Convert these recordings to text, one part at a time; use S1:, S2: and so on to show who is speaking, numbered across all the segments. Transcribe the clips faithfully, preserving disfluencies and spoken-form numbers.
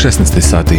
S1: šesnaest sati.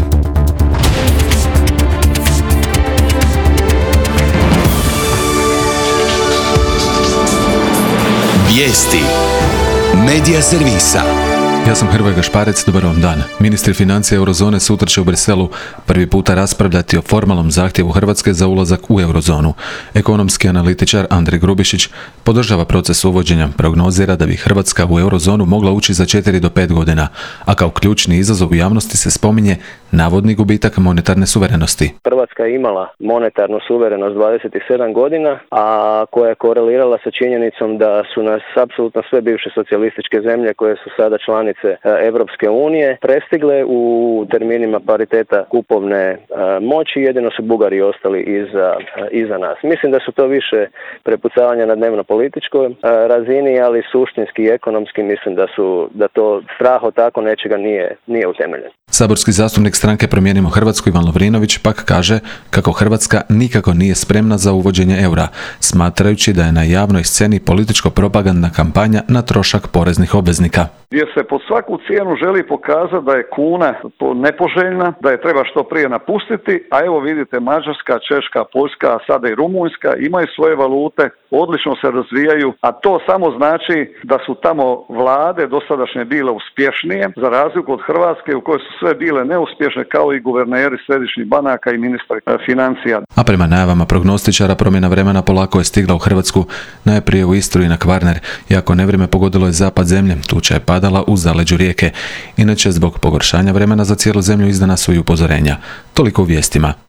S2: Vijesti Medija servisa.
S1: Ja sam Hrvoje Gašparec, dobar vam dan. Ministri financija Eurozone sutra će u Briselu prvi puta raspravljati o formalnom zahtjevu Hrvatske za ulazak u Eurozonu. Ekonomski analitičar Andrej Grubišić podržava proces uvođenja, prognozira da bi Hrvatska u Eurozonu mogla ući za četiri do pet godina, a kao ključni izazov u javnosti se spominje navodni gubitak monetarne suverenosti.
S3: Hrvatska je imala monetarnu suverenost dvadeset sedam godina, a koja je korelirala sa činjenicom da su nas apsolutno sve bivše socijalističke zemlje koje su sada članice Evropske unije prestigle u terminima pariteta kupovne moći, jedino su Bugari ostali iza, iza nas. Mislim da su to više prepucavanja na dnevno političkoj razini, ali suštinski i ekonomski mislim da su da to strah od tako nečega nije, nije utemeljen.
S1: Saborski zastupnik stranke Promijenimo Hrvatsku Ivan Lovrinović pak kaže kako Hrvatska nikako nije spremna za uvođenje eura, smatrajući da je na javnoj sceni političko-propagandna kampanja na trošak poreznih obveznika.
S4: Gdje se pod svaku cijenu želi pokazati da je kuna nepoželjna, da je treba što prije napustiti, a evo vidite Mađarska, Češka, Poljska, a sada i Rumunjska imaju svoje valute, odlično se razvijaju, a to samo znači da su tamo vlade dosadašnje bile uspješnije, za razliku od Hrvatske u kojoj su sve bile neuspješne kao i guverneri središnjih banaka i ministri financija.
S1: A prema najavama prognostičara promjena vremena polako je stigla u Hrvatsku, najprije u Istru i na Kvarner. Iako nevrijeme pogodilo je zapad zemlje, tuča je padala u zaleđu rijeke. Inače, zbog pogoršanja vremena za cijelu zemlju izdana su i upozorenja. Toliko u vijestima.